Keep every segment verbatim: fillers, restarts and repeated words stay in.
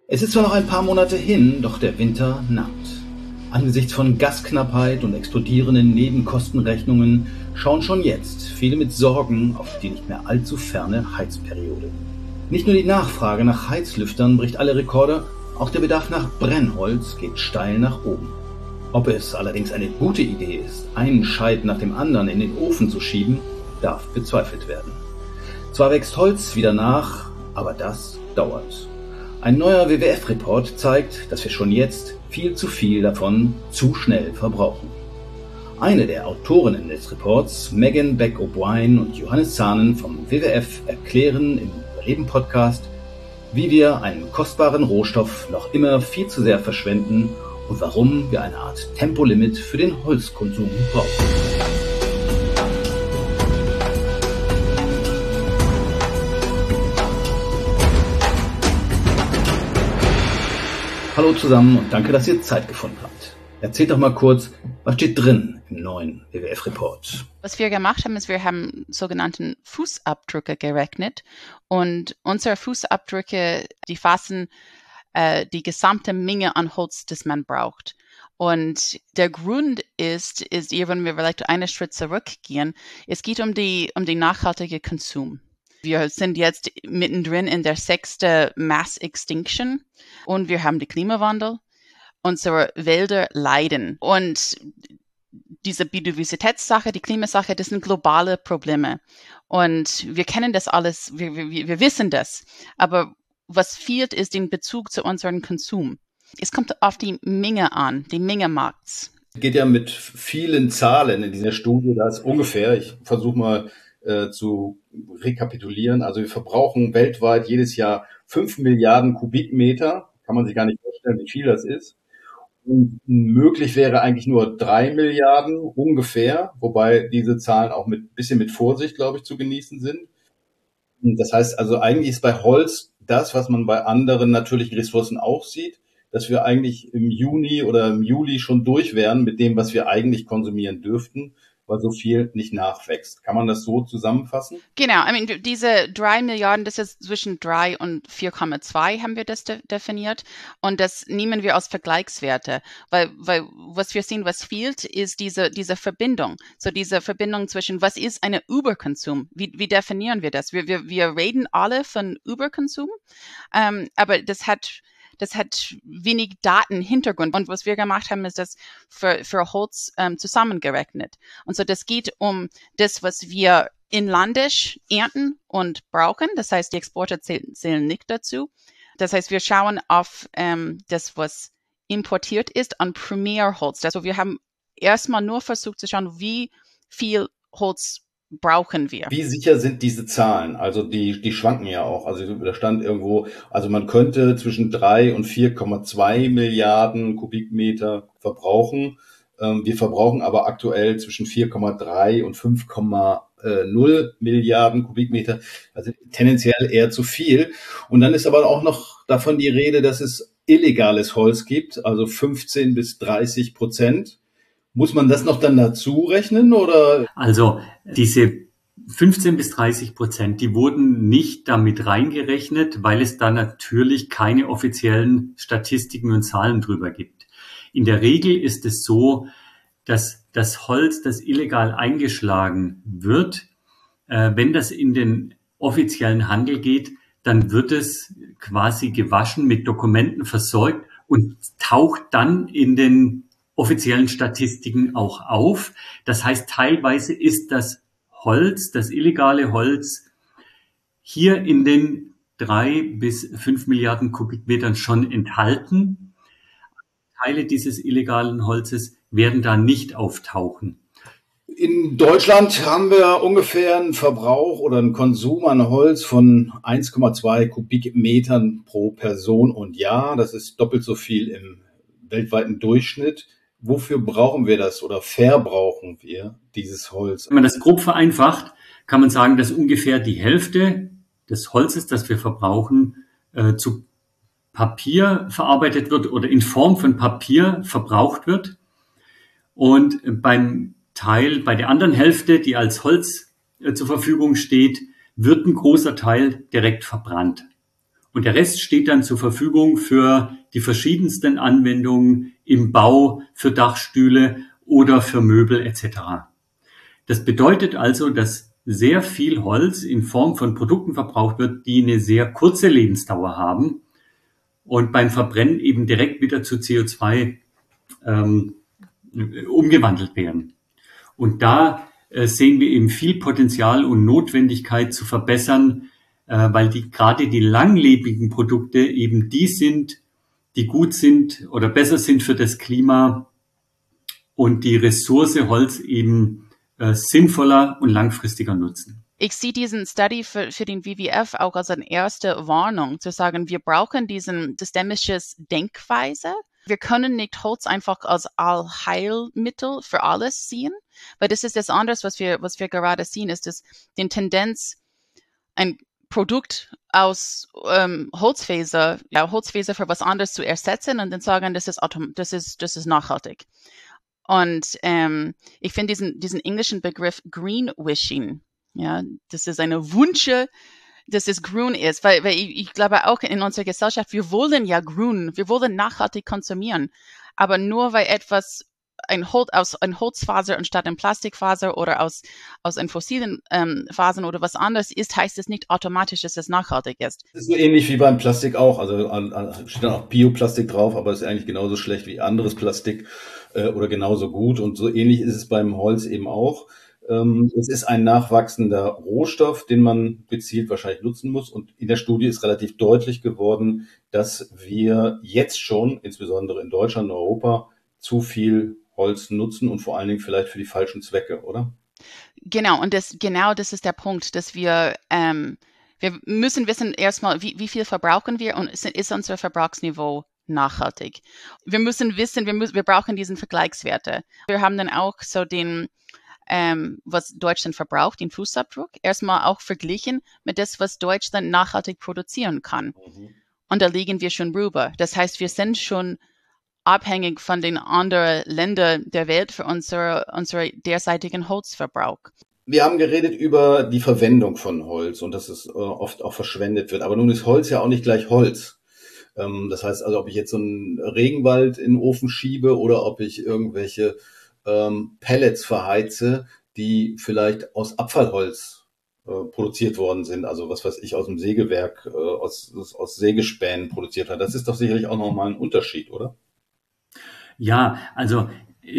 Es ist zwar noch ein paar Monate hin, doch der Winter naht. Angesichts von Gasknappheit und explodierenden Nebenkostenrechnungen schauen schon jetzt viele mit Sorgen auf die nicht mehr allzu ferne Heizperiode. Nicht nur die Nachfrage nach Heizlüftern bricht alle Rekorde, auch der Bedarf nach Brennholz geht steil nach oben. Ob es allerdings eine gute Idee ist, einen Scheit nach dem anderen in den Ofen zu schieben, darf bezweifelt werden. Zwar wächst Holz wieder nach, aber das dauert. Ein neuer W W F-Report zeigt, dass wir schon jetzt viel zu viel davon zu schnell verbrauchen. Eine der Autorinnen des Reports, Megan Beck-O'Brien und Johannes Zahnen vom W W F, erklären im Reden-Podcast, wie wir einen kostbaren Rohstoff noch immer viel zu sehr verschwenden und warum wir eine Art Tempolimit für den Holzkonsum brauchen. Hallo zusammen und danke, dass ihr Zeit gefunden habt. Erzählt doch mal kurz, was steht drin im neuen W W F-Report? Was wir gemacht haben, ist, wir haben sogenannten Fußabdrücke gerechnet und unsere Fußabdrücke, die fassen äh, die gesamte Menge an Holz, das man braucht. Und der Grund ist, ist hier, wenn wir vielleicht einen Schritt zurückgehen, es geht um die, um den nachhaltigen Konsum. Wir sind jetzt mittendrin in der sechsten Mass Extinction und wir haben den Klimawandel. Unsere Wälder leiden. Und diese Biodiversitätssache, die Klimasache, das sind globale Probleme. Und wir kennen das alles, wir, wir, wir wissen das. Aber was fehlt, ist den Bezug zu unserem Konsum. Es kommt auf die Menge an, die Menge macht's. Es geht ja mit vielen Zahlen in dieser Studie, da ist ungefähr, ich versuche mal äh, zu rekapitulieren, also wir verbrauchen weltweit jedes Jahr fünf Milliarden Kubikmeter, kann man sich gar nicht vorstellen, wie viel das ist. Und möglich wäre eigentlich nur drei Milliarden ungefähr, wobei diese Zahlen auch mit bisschen mit Vorsicht, glaube ich, zu genießen sind. Und das heißt also, eigentlich ist bei Holz das, was man bei anderen natürlichen Ressourcen auch sieht, dass wir eigentlich im Juni oder im Juli schon durch wären mit dem, was wir eigentlich konsumieren dürften, weil so viel nicht nachwächst. Kann man das so zusammenfassen? Genau, I mean, diese drei Milliarden, das ist zwischen drei und vier Komma zwei haben wir das de- definiert und das nehmen wir als Vergleichswerte, weil, weil was wir sehen, was fehlt, ist diese, diese Verbindung, so diese Verbindung zwischen, was ist eine Überkonsum, wie, wie definieren wir das? Wir, wir, wir reden alle von Überkonsum, ähm, aber das hat Das hat wenig Datenhintergrund. Und was wir gemacht haben, ist das für, für Holz ähm, zusammengerechnet. Und so das geht um das, was wir inlandisch ernten und brauchen. Das heißt, die Exporte zählen, zählen nicht dazu. Das heißt, wir schauen auf ähm, das, was importiert ist, an Primärholz. Also wir haben erstmal nur versucht zu schauen, wie viel Holz brauchen wir. Wie sicher sind diese Zahlen? Also die, die schwanken ja auch. Also da stand irgendwo, also man könnte zwischen drei und vier Komma zwei Milliarden Kubikmeter verbrauchen. Ähm, wir verbrauchen aber aktuell zwischen vier Komma drei und fünf Komma null Milliarden Kubikmeter. Also tendenziell eher zu viel. Und dann ist aber auch noch davon die Rede, dass es illegales Holz gibt, also fünfzehn bis dreißig Prozent. Muss man das noch dann dazu rechnen, oder? Also diese fünfzehn bis dreißig Prozent, die wurden nicht damit reingerechnet, weil es da natürlich keine offiziellen Statistiken und Zahlen drüber gibt. In der Regel ist es so, dass das Holz, das illegal eingeschlagen wird, äh, wenn das in den offiziellen Handel geht, dann wird es quasi gewaschen, mit Dokumenten versorgt und taucht dann in den offiziellen Statistiken auch auf. Das heißt, teilweise ist das Holz, das illegale Holz, hier in den drei bis fünf Milliarden Kubikmetern schon enthalten. Teile dieses illegalen Holzes werden da nicht auftauchen. In Deutschland haben wir ungefähr einen Verbrauch oder einen Konsum an Holz von eins Komma zwei Kubikmetern pro Person und Jahr. Das ist doppelt so viel im weltweiten Durchschnitt. Wofür brauchen wir das oder verbrauchen wir dieses Holz? Wenn man das grob vereinfacht, kann man sagen, dass ungefähr die Hälfte des Holzes, das wir verbrauchen, äh, zu Papier verarbeitet wird oder in Form von Papier verbraucht wird. Und beim Teil, bei der anderen Hälfte, die als Holz äh, zur Verfügung steht, wird ein großer Teil direkt verbrannt. Und der Rest steht dann zur Verfügung für die verschiedensten Anwendungen im Bau, für Dachstühle oder für Möbel et cetera. Das bedeutet also, dass sehr viel Holz in Form von Produkten verbraucht wird, die eine sehr kurze Lebensdauer haben und beim Verbrennen eben direkt wieder zu C O zwei ähm, umgewandelt werden. Und da äh, sehen wir eben viel Potenzial und Notwendigkeit zu verbessern, äh, weil die gerade die langlebigen Produkte eben die sind, die gut sind oder besser sind für das Klima und die Ressource Holz eben äh, sinnvoller und langfristiger nutzen. Ich sehe diesen Study für, für den W W F auch als eine erste Warnung, zu sagen, wir brauchen diesen systemische Denkweise. Wir können nicht Holz einfach als Allheilmittel für alles sehen, weil das ist das anderes, was wir, was wir gerade sehen, ist das die Tendenz, ein Produkt aus ähm, Holzfaser, ja, Holzfaser für was anderes zu ersetzen und dann sagen, das ist, autom- das ist, das ist nachhaltig. Und ähm, ich finde diesen, diesen englischen Begriff Greenwishing, ja, das ist eine Wünsche, dass es grün ist, weil, weil ich, ich glaube auch in unserer Gesellschaft, wir wollen ja grün, wir wollen nachhaltig konsumieren, aber nur weil etwas ein Holz aus ein Holzfaser anstatt ein Plastikfaser oder aus aus ein fossilen ähm, Fasern oder was anderes ist, heißt es nicht automatisch, dass es nachhaltig ist. Das ist so ähnlich wie beim Plastik auch. Also an, an, steht dann auch Bioplastik drauf, aber ist eigentlich genauso schlecht wie anderes Plastik äh, oder genauso gut. Und so ähnlich ist es beim Holz eben auch. Ähm, es ist ein nachwachsender Rohstoff, den man gezielt wahrscheinlich nutzen muss. Und in der Studie ist relativ deutlich geworden, dass wir jetzt schon, insbesondere in Deutschland und Europa, zu viel Holz nutzen und vor allen Dingen vielleicht für die falschen Zwecke, oder? Genau, und das genau das ist der Punkt, dass wir ähm, wir müssen wissen erstmal, wie, wie viel verbrauchen wir und ist, ist unser Verbrauchsniveau nachhaltig. Wir müssen wissen, wir müssen, wir brauchen diesen Vergleichswerte. Wir haben dann auch so den ähm, was Deutschland verbraucht, den Fußabdruck, erstmal auch verglichen mit das, was Deutschland nachhaltig produzieren kann. Mhm. Und da liegen wir schon rüber. Das heißt, wir sind schon abhängig von den anderen Ländern der Welt für unsere, unsere derzeitigen Holzverbrauch. Wir haben geredet über die Verwendung von Holz und dass es äh, oft auch verschwendet wird. Aber nun ist Holz ja auch nicht gleich Holz. Ähm, das heißt also, ob ich jetzt so einen Regenwald in den Ofen schiebe oder ob ich irgendwelche ähm, Pellets verheize, die vielleicht aus Abfallholz äh, produziert worden sind. Also was weiß ich, aus dem Sägewerk, äh, aus, aus Sägespänen produziert hat. Das ist doch sicherlich auch nochmal ein Unterschied, oder? Ja, also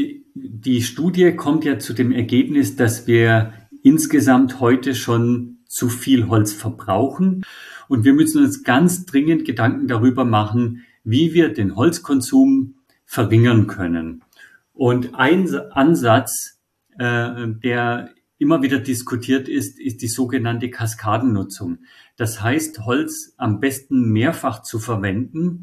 die Studie kommt ja zu dem Ergebnis, dass wir insgesamt heute schon zu viel Holz verbrauchen. Und wir müssen uns ganz dringend Gedanken darüber machen, wie wir den Holzkonsum verringern können. Und ein Ansatz, äh, der immer wieder diskutiert ist, ist die sogenannte Kaskadennutzung. Das heißt, Holz am besten mehrfach zu verwenden,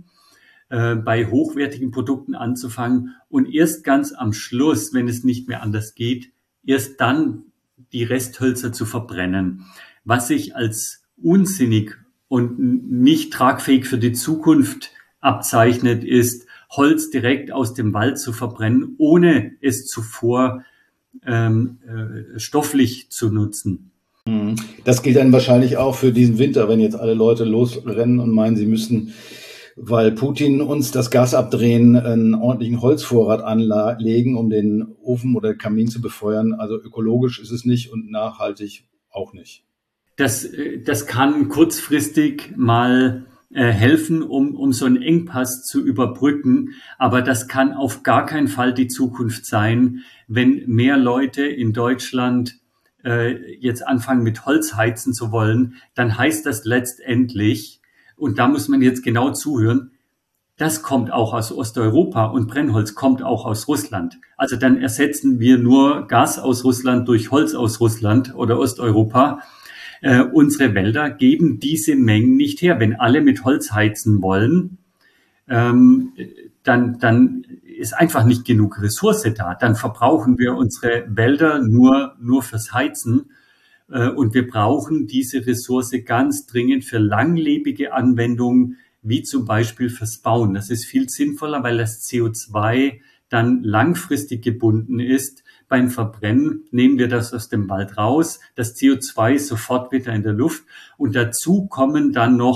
bei hochwertigen Produkten anzufangen und erst ganz am Schluss, wenn es nicht mehr anders geht, erst dann die Resthölzer zu verbrennen. Was sich als unsinnig und nicht tragfähig für die Zukunft abzeichnet, ist, Holz direkt aus dem Wald zu verbrennen, ohne es zuvor ähm, äh, stofflich zu nutzen. Das gilt dann wahrscheinlich auch für diesen Winter, wenn jetzt alle Leute losrennen und meinen, sie müssen, weil Putin uns das Gas abdrehen, einen ordentlichen Holzvorrat anlegen, um den Ofen oder Kamin zu befeuern. Also ökologisch ist es nicht und nachhaltig auch nicht. Das, das kann kurzfristig mal äh, helfen, um, um so einen Engpass zu überbrücken. Aber das kann auf gar keinen Fall die Zukunft sein, wenn mehr Leute in Deutschland äh, jetzt anfangen mit Holz heizen zu wollen. Dann heißt das letztendlich, und da muss man jetzt genau zuhören, das kommt auch aus Osteuropa und Brennholz kommt auch aus Russland. Also dann ersetzen wir nur Gas aus Russland durch Holz aus Russland oder Osteuropa. Äh, unsere Wälder geben diese Mengen nicht her. Wenn alle mit Holz heizen wollen, ähm, dann, dann ist einfach nicht genug Ressource da. Dann verbrauchen wir unsere Wälder nur, nur fürs Heizen. Und wir brauchen diese Ressource ganz dringend für langlebige Anwendungen, wie zum Beispiel fürs Bauen. Das ist viel sinnvoller, weil das C O zwei dann langfristig gebunden ist. Beim Verbrennen nehmen wir das aus dem Wald raus. Das C O zwei ist sofort wieder in der Luft. Und dazu kommen dann noch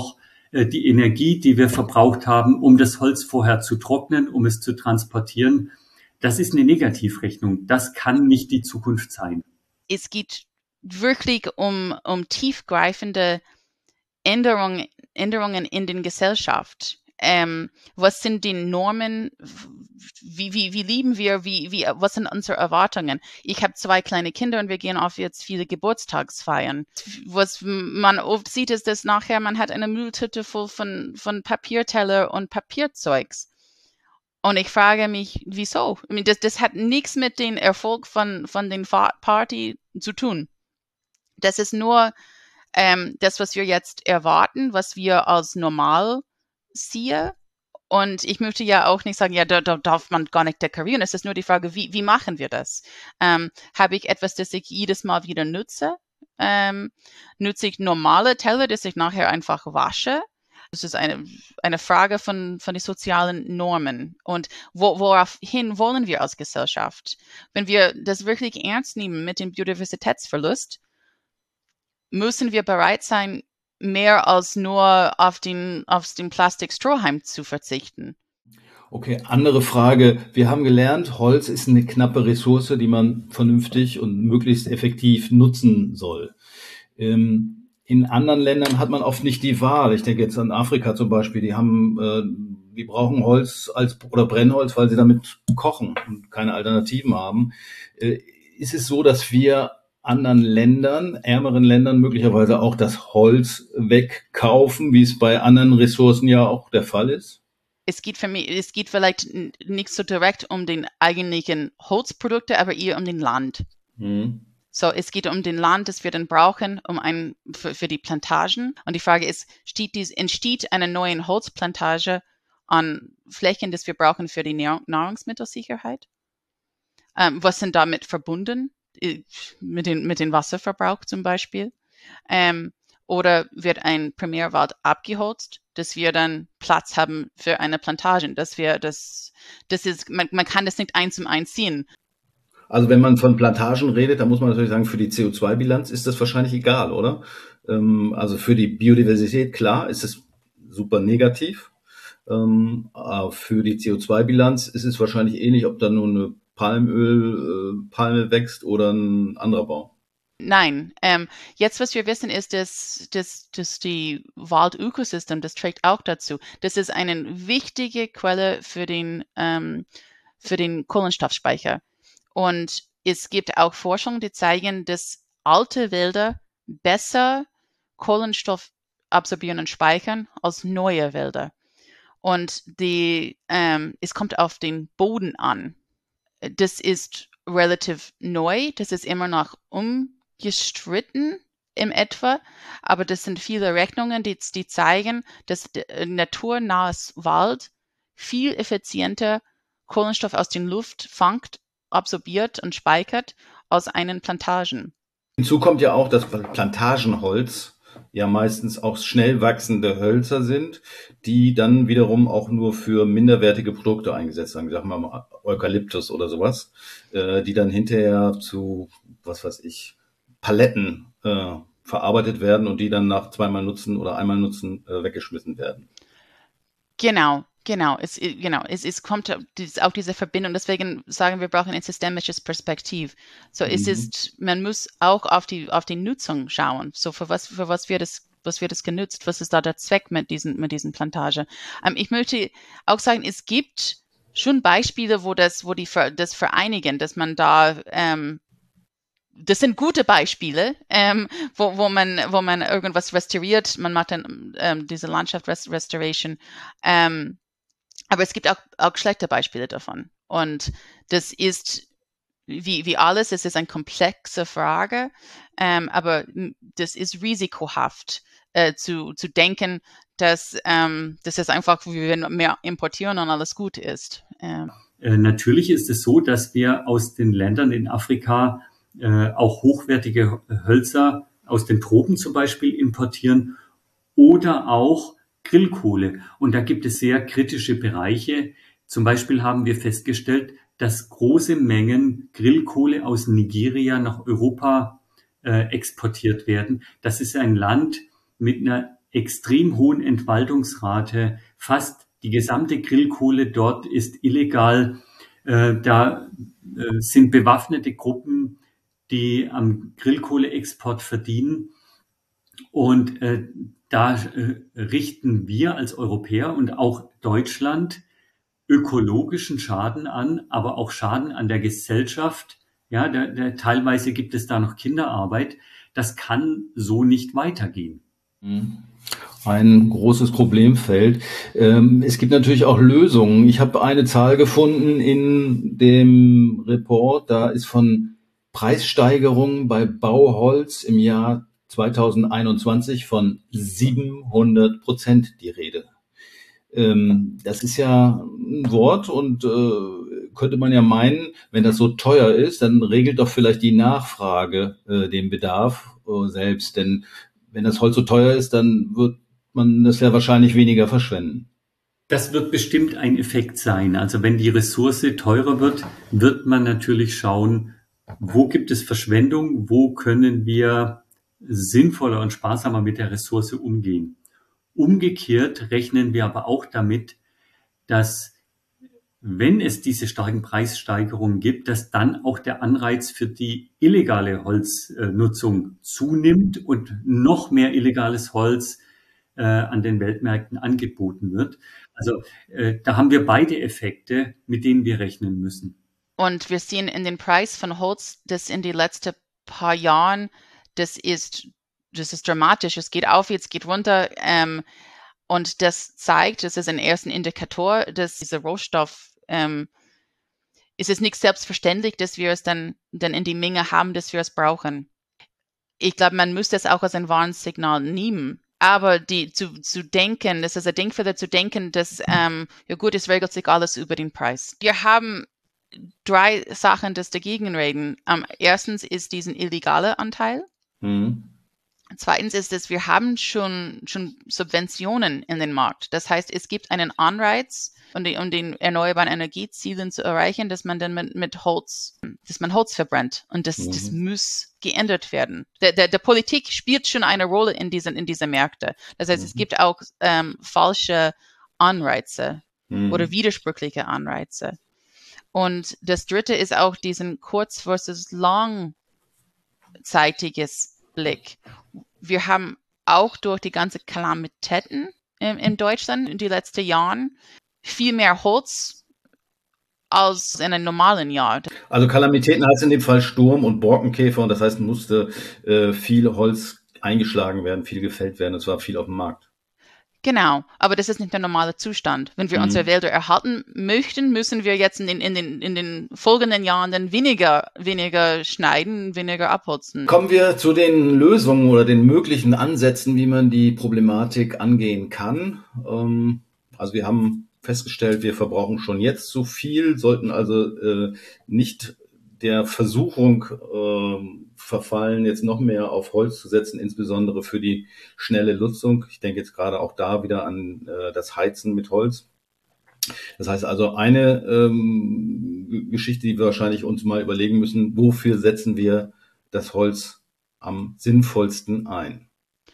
äh, die Energie, die wir verbraucht haben, um das Holz vorher zu trocknen, um es zu transportieren, das ist eine Negativrechnung. Das kann nicht die Zukunft sein. Es geht wirklich um, um tiefgreifende Änderungen, Änderungen in der Gesellschaft. Ähm, was sind die Normen? Wie, wie, wie lieben wir? Wie, wie, was sind unsere Erwartungen? Ich habe zwei kleine Kinder und wir gehen auf jetzt viele Geburtstagsfeiern. Was man oft sieht, ist, dass nachher man hat eine Mülltüte voll von, von Papierteller und Papierzeugs. Und ich frage mich, wieso? I mean, das, das hat nichts mit dem Erfolg von, von den Party zu tun. Das ist nur ähm, das, was wir jetzt erwarten, was wir als normal sehen. Und ich möchte ja auch nicht sagen, ja, da, da darf man gar nicht dekorieren. Es ist nur die Frage, wie, wie machen wir das? Ähm, habe ich etwas, das ich jedes Mal wieder nutze? Ähm, nutze ich normale Teller, das ich nachher einfach wasche? Das ist eine, eine Frage von, von den sozialen Normen. Und wo, woraufhin wollen wir als Gesellschaft? Wenn wir das wirklich ernst nehmen mit dem Biodiversitätsverlust, müssen wir bereit sein, mehr als nur auf den, auf den Plastikstrohhalm zu verzichten. Okay, andere Frage. Wir haben gelernt, Holz ist eine knappe Ressource, die man vernünftig und möglichst effektiv nutzen soll. Ähm, in anderen Ländern hat man oft nicht die Wahl. Ich denke jetzt an Afrika zum Beispiel. Die haben, äh, die brauchen Holz als oder Brennholz, weil sie damit kochen und keine Alternativen haben. Äh, ist es so, dass wir anderen Ländern, ärmeren Ländern möglicherweise auch das Holz wegkaufen, wie es bei anderen Ressourcen ja auch der Fall ist? Es geht für mich, es geht vielleicht nicht so direkt um den eigentlichen Holzprodukte, aber eher um den Land. Mhm. So, es geht um den Land, das wir dann brauchen, um ein, für, für die Plantagen. Und die Frage ist, steht dies, entsteht eine neue Holzplantage an Flächen, das wir brauchen für die Nahrungsmittelsicherheit? Ähm, was sind damit verbunden? Mit dem, mit dem Wasserverbrauch zum Beispiel. Ähm, oder wird ein Primärwald abgeholzt, dass wir dann Platz haben für eine Plantage. Dass wir das, das ist, man, man kann das nicht eins zum eins ziehen. Also wenn man von Plantagen redet, dann muss man natürlich sagen, für die C O zwei Bilanz ist das wahrscheinlich egal, oder? Ähm, also für die Biodiversität, klar, ist es super negativ. Ähm, aber für die C O zwei Bilanz ist es wahrscheinlich ähnlich, ob da nur eine Palmöl, äh, Palme wächst oder ein anderer Baum. Nein, ähm, jetzt was wir wissen ist, dass, dass, dass die Waldökosystem, das trägt auch dazu. Das ist eine wichtige Quelle für den, ähm, für den Kohlenstoffspeicher. Und es gibt auch Forschungen, die zeigen, dass alte Wälder besser Kohlenstoff absorbieren und speichern als neue Wälder. Und die, ähm, es kommt auf den Boden an. Das ist relativ neu, das ist immer noch umgestritten im etwa, aber das sind viele Rechnungen, die, die zeigen, dass naturnahes Wald viel effizienter Kohlenstoff aus der Luft fängt, absorbiert und speichert als einen Plantagen. Hinzu kommt ja auch, dass Plantagenholz ja meistens auch schnell wachsende Hölzer sind, die dann wiederum auch nur für minderwertige Produkte eingesetzt werden, sagen wir mal Eukalyptus oder sowas, äh, die dann hinterher zu, was weiß ich, Paletten äh, verarbeitet werden und die dann nach zweimal Nutzen oder einmal Nutzen äh, weggeschmissen werden. Genau. Genau, es, genau, es, es kommt auch diese Verbindung, deswegen sagen wir, brauchen ein systemisches Perspektiv. So, mhm. es ist, man muss auch auf die, auf die Nutzung schauen. So, für was, für was wird es, was wird es genutzt? Was ist da der Zweck mit diesen, mit diesen Plantagen? Ähm, ich möchte auch sagen, es gibt schon Beispiele, wo das, wo die, das vereinigen, dass man da, ähm, das sind gute Beispiele, ähm, wo, wo man, wo man irgendwas restauriert. Man macht dann, ähm, diese Landschaft Restoration, ähm, aber es gibt auch, auch schlechte Beispiele davon. Und das ist, wie, wie alles, es ist eine komplexe Frage, ähm, aber das ist risikohaft äh, zu, zu denken, dass, ähm, dass es einfach, wir mehr importieren und alles gut ist. Ähm. Äh, natürlich ist es so, dass wir aus den Ländern in Afrika äh, auch hochwertige Hölzer aus den Tropen zum Beispiel importieren oder auch Grillkohle. Und da gibt es sehr kritische Bereiche. Zum Beispiel haben wir festgestellt, dass große Mengen Grillkohle aus Nigeria nach Europa äh, exportiert werden. Das ist ein Land mit einer extrem hohen Entwaldungsrate. Fast die gesamte Grillkohle dort ist illegal. Äh, da äh, sind bewaffnete Gruppen, die am Grillkohleexport verdienen. Und äh, da äh, richten wir als Europäer und auch Deutschland ökologischen Schaden an, aber auch Schaden an der Gesellschaft. Ja, der, der, teilweise gibt es da noch Kinderarbeit. Das kann so nicht weitergehen. Ein großes Problemfeld. Ähm, es gibt natürlich auch Lösungen. Ich habe eine Zahl gefunden in dem Report. Da ist von Preissteigerungen bei Bauholz im Jahr zweitausendeinundzwanzig von siebenhundert Prozent die Rede. Ähm, das ist ja ein Wort und äh, könnte man ja meinen, wenn das so teuer ist, dann regelt doch vielleicht die Nachfrage äh, den Bedarf äh, selbst. Denn wenn das Holz so teuer ist, dann wird man das ja wahrscheinlich weniger verschwenden. Das wird bestimmt ein Effekt sein. Also wenn die Ressource teurer wird, wird man natürlich schauen, wo gibt es Verschwendung, wo können wir sinnvoller und sparsamer mit der Ressource umgehen. Umgekehrt rechnen wir aber auch damit, dass wenn es diese starken Preissteigerungen gibt, dass dann auch der Anreiz für die illegale Holznutzung zunimmt und noch mehr illegales Holz äh, an den Weltmärkten angeboten wird. Also äh, da haben wir beide Effekte, mit denen wir rechnen müssen. Und wir sehen in den Preis von Holz, dass in den letzten paar Jahren, das ist, das ist dramatisch. Es geht auf, jetzt geht runter. Ähm, und das zeigt, das ist ein erster Indikator, dass dieser Rohstoff, ähm, ist es nicht selbstverständlich, dass wir es dann, dann in die Menge haben, dass wir es brauchen. Ich glaube, man müsste es auch als ein Warnsignal nehmen. Aber die zu, zu denken, das ist ein Denkfehler zu denken, dass, ähm, ja gut, es regelt sich alles über den Preis. Wir haben drei Sachen, das dagegen reden. Um, erstens ist diesen illegale Anteil. Mhm. Zweitens ist es, wir haben schon, schon Subventionen in den Markt. Das heißt, es gibt einen Anreiz, um, die, um den erneuerbaren Energiezielen zu erreichen, dass man dann mit, mit Holz, dass man Holz verbrennt. Und das, mhm. das muss geändert werden. Der, der, der Politik spielt schon eine Rolle in diesen, in diese Märkte. Das heißt, mhm. es gibt auch ähm, falsche Anreize mhm. oder widersprüchliche Anreize. Und das dritte ist auch diesen kurz versus langzeitiges Blick. Wir haben auch durch die ganzen Kalamitäten in, in Deutschland in den letzten Jahren viel mehr Holz als in einem normalen Jahr. Also Kalamitäten heißt in dem Fall Sturm und Borkenkäfer und das heißt, musste äh, viel Holz eingeschlagen werden, viel gefällt werden, es war viel auf dem Markt. Genau, aber das ist nicht der normale Zustand. Wenn wir mhm. unsere Wälder erhalten möchten, müssen wir jetzt in den, in den, in den folgenden Jahren dann weniger, weniger schneiden, weniger abholzen. Kommen wir zu den Lösungen oder den möglichen Ansätzen, wie man die Problematik angehen kann. Ähm, also wir haben festgestellt, wir verbrauchen schon jetzt zu viel, sollten also äh, nicht der Versuchung äh, verfallen, jetzt noch mehr auf Holz zu setzen, insbesondere für die schnelle Nutzung. Ich denke jetzt gerade auch da wieder an äh, das Heizen mit Holz. Das heißt also eine ähm, Geschichte, die wir wahrscheinlich uns mal überlegen müssen, wofür setzen wir das Holz am sinnvollsten ein?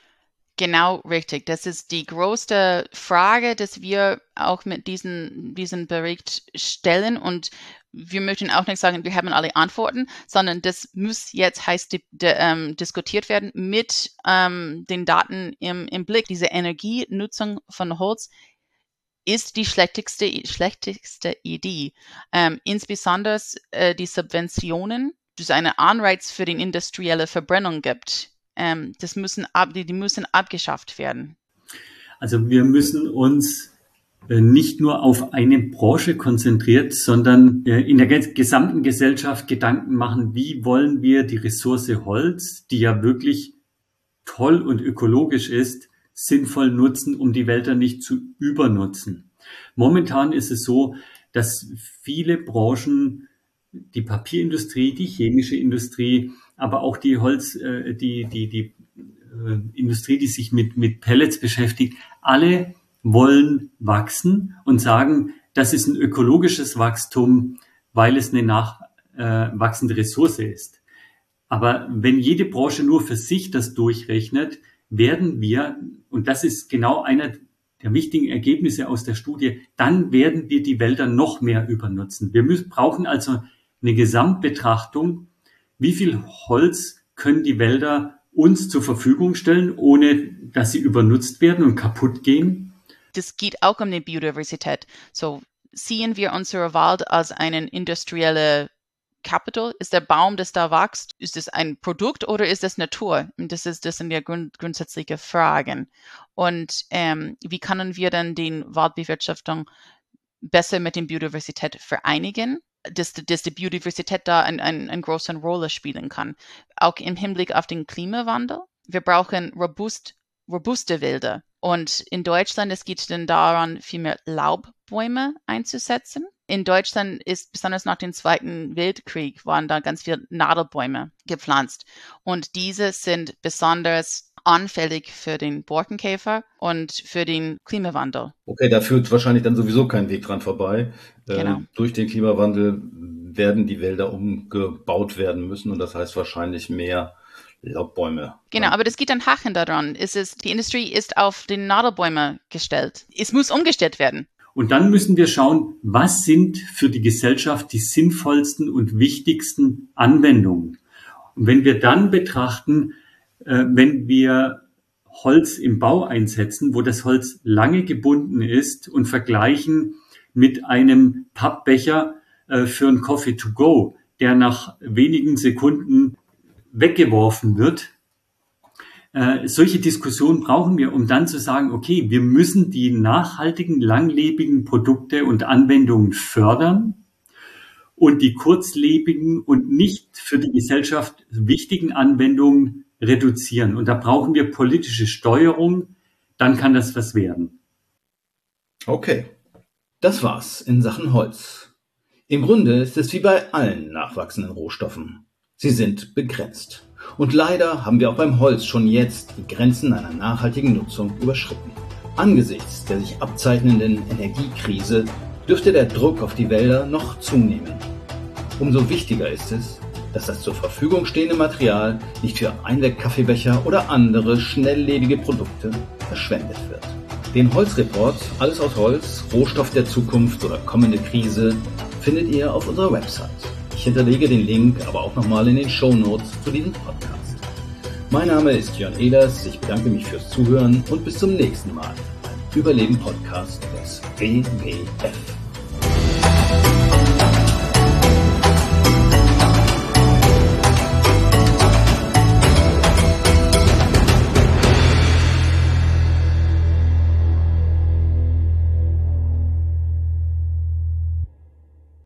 Genau, richtig. Das ist die größte Frage, dass wir auch mit diesem diesen Bericht stellen. Und wir möchten auch nicht sagen, wir haben alle Antworten, sondern das muss jetzt heißt di- di- ähm, diskutiert werden mit ähm, den Daten im, im Blick. Diese Energienutzung von Holz ist die schlechteste, schlechteste Idee. Ähm, insbesondere äh, die Subventionen, das einen Anreiz für die industrielle Verbrennung gibt. Ähm, das müssen ab, die, die müssen abgeschafft werden. Also wir müssen uns äh, nicht nur auf eine Branche konzentriert, sondern äh, in der gesamten Gesellschaft Gedanken machen, wie wollen wir die Ressource Holz, die ja wirklich toll und ökologisch ist, sinnvoll nutzen, um die Wälder nicht zu übernutzen. Momentan ist es so, dass viele Branchen, die Papierindustrie, die chemische Industrie, aber auch die Holz, äh, die, die, die äh, Industrie, die sich mit, mit Pellets beschäftigt, alle wollen wachsen und sagen, das ist ein ökologisches Wachstum, weil es eine nachwachsende äh, Ressource ist. Aber wenn jede Branche nur für sich das durchrechnet, werden wir, und das ist genau einer der wichtigen Ergebnisse aus der Studie, dann werden wir die Wälder noch mehr übernutzen. Wir müssen, brauchen also eine Gesamtbetrachtung, wie viel Holz können die Wälder uns zur Verfügung stellen, ohne dass sie übernutzt werden und kaputt gehen. Das geht auch um die Biodiversität. So sehen wir unseren Wald als einen industriellen Capital? Ist der Baum, das da wächst, ist es ein Produkt oder ist es Natur? Das, ist, das sind ja grund, grundsätzliche Fragen. Und ähm, wie können wir dann die Waldbewirtschaftung besser mit der Biodiversität vereinigen, dass, dass die Biodiversität da eine ein, ein große Rolle spielen kann? Auch im Hinblick auf den Klimawandel. Wir brauchen robust, robuste Wälder. Und in Deutschland, es geht dann daran, viel mehr Laubbäume einzusetzen. In Deutschland ist besonders nach dem Zweiten Weltkrieg waren da ganz viele Nadelbäume gepflanzt. Und diese sind besonders anfällig für den Borkenkäfer und für den Klimawandel. Okay, da führt wahrscheinlich dann sowieso kein Weg dran vorbei. Genau. Äh, durch den Klimawandel werden die Wälder umgebaut werden müssen und das heißt wahrscheinlich mehr Laubbäume. Genau, aber das geht ein Haken daran. Es ist, die Industrie ist auf den Nadelbäume gestellt. Es muss umgestellt werden. Und dann müssen wir schauen, was sind für die Gesellschaft die sinnvollsten und wichtigsten Anwendungen. Und wenn wir dann betrachten, äh, wenn wir Holz im Bau einsetzen, wo das Holz lange gebunden ist und vergleichen mit einem Pappbecher äh, für ein Coffee to go, der nach wenigen Sekunden weggeworfen wird. Äh, solche Diskussionen brauchen wir, um dann zu sagen, okay, wir müssen die nachhaltigen, langlebigen Produkte und Anwendungen fördern und die kurzlebigen und nicht für die Gesellschaft wichtigen Anwendungen reduzieren. Und da brauchen wir politische Steuerung, dann kann das was werden. Okay, das war's in Sachen Holz. Im Grunde ist es wie bei allen nachwachsenden Rohstoffen. Sie sind begrenzt. Und leider haben wir auch beim Holz schon jetzt die Grenzen einer nachhaltigen Nutzung überschritten. Angesichts der sich abzeichnenden Energiekrise dürfte der Druck auf die Wälder noch zunehmen. Umso wichtiger ist es, dass das zur Verfügung stehende Material nicht für Einweg-Kaffeebecher oder andere schnelllebige Produkte verschwendet wird. Den Holzreport Alles aus Holz, Rohstoff der Zukunft oder kommende Krise findet ihr auf unserer Website. Ich hinterlege den Link aber auch nochmal in den Shownotes zu diesem Podcast. Mein Name ist Jörn Ehlers, ich bedanke mich fürs Zuhören und bis zum nächsten Mal beim Überleben-Podcast des W W F.